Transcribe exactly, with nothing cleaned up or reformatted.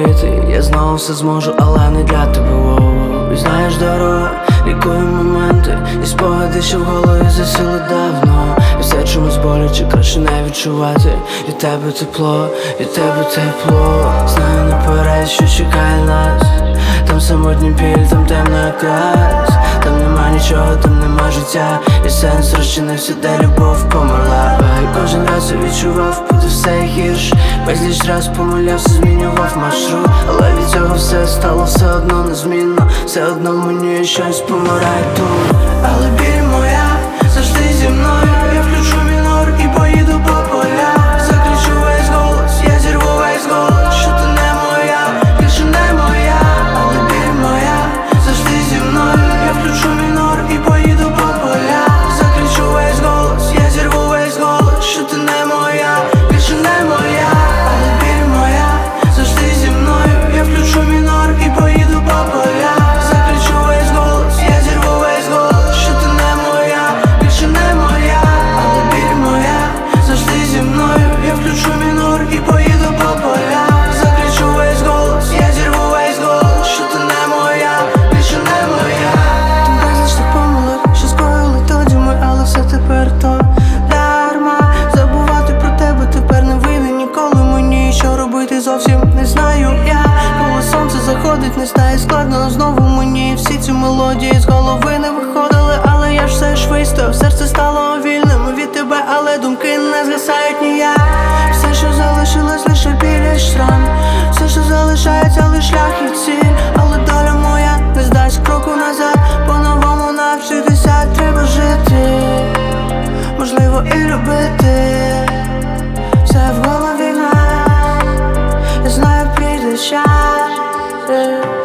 говорити, я знову все зможу, але не для тебе. Воу. І знаєш, дорога лікує моменти і спогади, що в голові засіли давно. І все чомусь боляче, краще не відчувати. Від тебе тепло, від тебе тепло. Знаю наперед, що чекає нас. Там самотній біль, там темна якраз. Там нема нічого, там нема життя. І сенс розчинився, де любов померла. І кожен раз я відчував, буде все гірше. Безліч раз помилявся, змінював маршрут. Але від цього все стало все одно незмінно. Все одно мені щось помирає тут. Але біль моя завжди зі мною. Я включу мінор і поїду по полях. Закричу весь голос, я зірву весь голос. Що ти не моя, більше не моя. Але біль моя завжди зі мною. Я включу мінор і поїду по полях. Закричу весь голос, я зірву весь голос. Що ти не моя, більше не моя. Але біль моя завжди зі мною. Я включу мінор і поїду по полях. Закричу весь голос, я зірву весь голос. Що ти не моя, більше не моя. Але біль моя завжди зі мною. Я включу мінор і поїду по полях. Закричу весь голос, я зірву весь голос. Що ти не моя, більше не моя. Там безліч тих помилок, що скоїли тоді ми, але все тепер то дарма. Забувати про тебе тепер не вийде ніколи мені. Що робити зовсім не знаю я. Коли сонце заходить, не стає складно знову мені. Всі ці мелодії з голови не виходили, але я ж все ж вистояв. Серце стало вільним від тебе, але думки не згасають ніяк. Все, що залишилось, лише біля шрам. Все, що залишається, лиш шлях і ціль. Але доля моя не здасть кроку назад. По-новому навчитися треба жити, можливо і любити. Все в голові нас, я знаю, прийде час.